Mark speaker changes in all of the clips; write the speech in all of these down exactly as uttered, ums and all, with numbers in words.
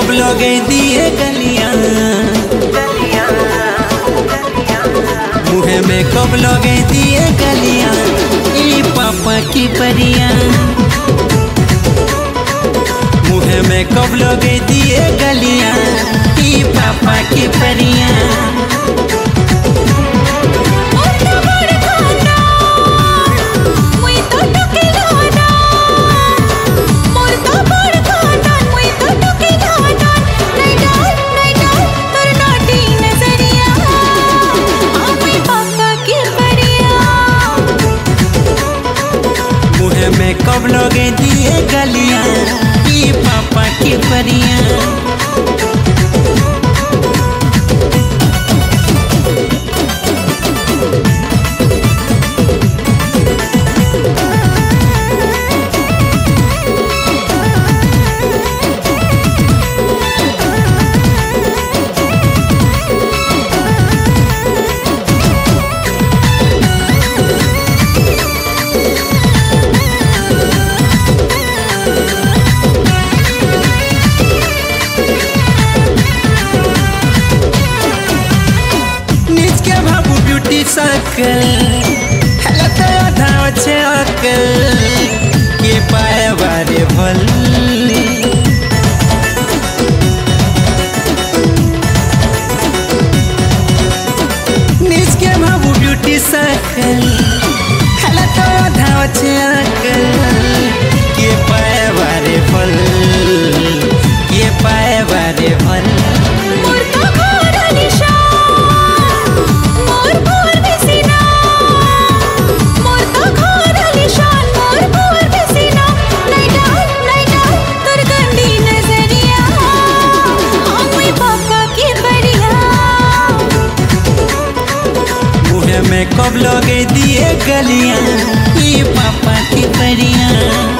Speaker 1: कब लोगे दिए गलियां, मुँह में कब लोगे दिए गलियां, ई पापा की परियां। मुँह में कब लोगे दिए गलियां, ई पापा की परियां। में कब लोगे दिए गलियां, ई पापा की परियां। सकल हलत धाव छे अकल के पाए बारे भल। निज के बाबू ब्यूटी सकल हलत धाव छे अकल के पाए बारे भल, के पाए बारे भल। में कब लोगे दिए गलियां, ई पापा की परियां।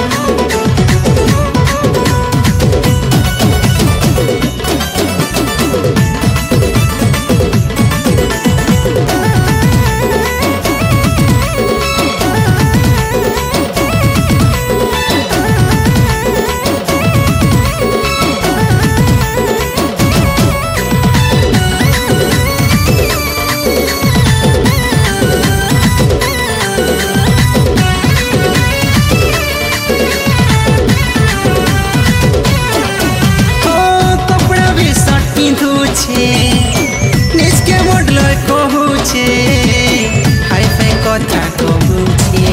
Speaker 1: निज के मॉडल कहू छे, हाय फाय कथा कहू छे।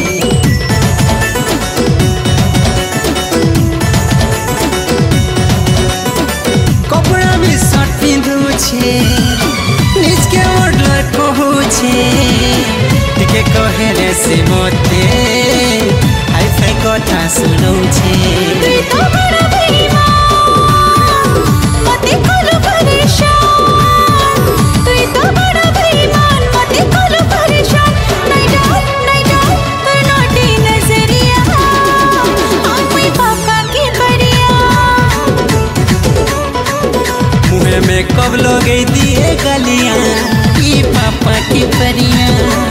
Speaker 1: कपड़ा भी शर्ट पिंधू छे, निज के मॉडल कहू छे। टिके कहे रे से मते हाय फाय कथा सुनू छे। में कब लोगे दिए गलियां, ई पापा की परियां।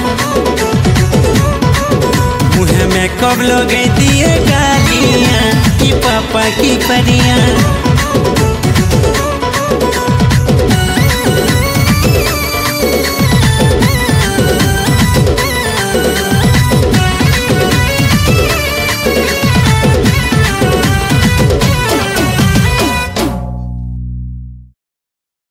Speaker 1: मुँह में कब लोगे दिए गलियां, ई पापा की परियां।